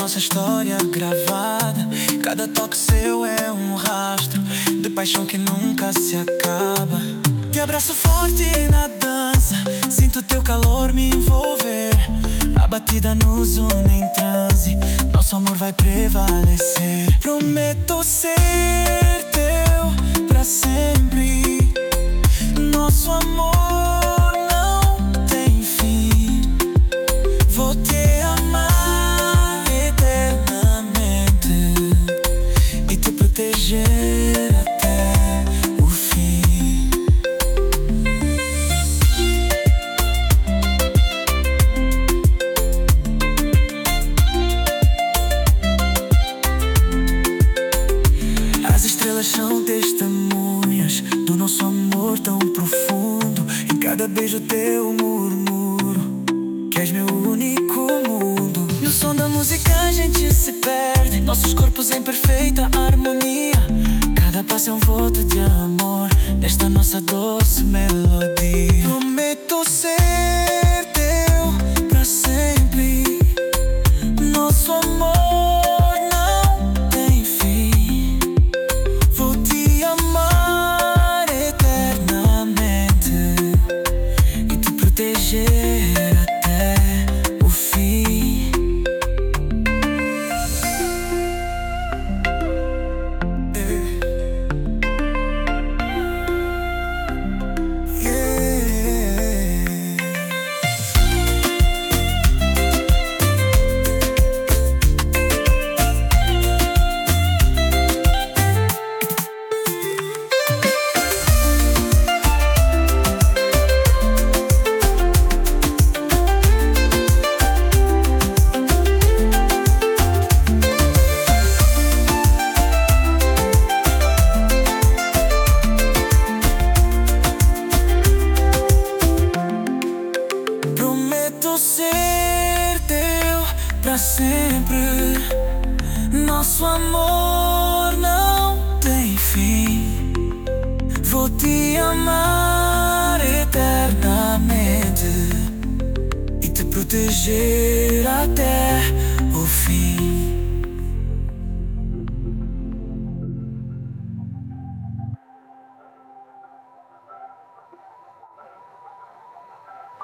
nossa história gravada. Cada toque seu é um rastro de paixão que nunca se acaba. Te abraço forte na dança, sinto teu calor me envolver. A batida nos une em transe, nosso amor vai prevalecer. Prometo ser teu pra sempre. Nosso amor não tem fim. Vou te amar eternamente e te proteger até o fim. As estrelas são testemunhas do nosso amor tão profundo. Em cada beijo teu murmuro que és meu único mundo. No som da música a gente se perde, nossos corpos em perfeita harmonia. Cada passo é um voto de amor nesta nossa doce melodia. Prometo ser teu pra sempre. Nosso amor não tem fim. Vou te amar eternamente e te proteger até o fim. Prometo ser teu pra sempre. Nosso amor não tem fim. Vou te amar eternamente e te proteger até o fim.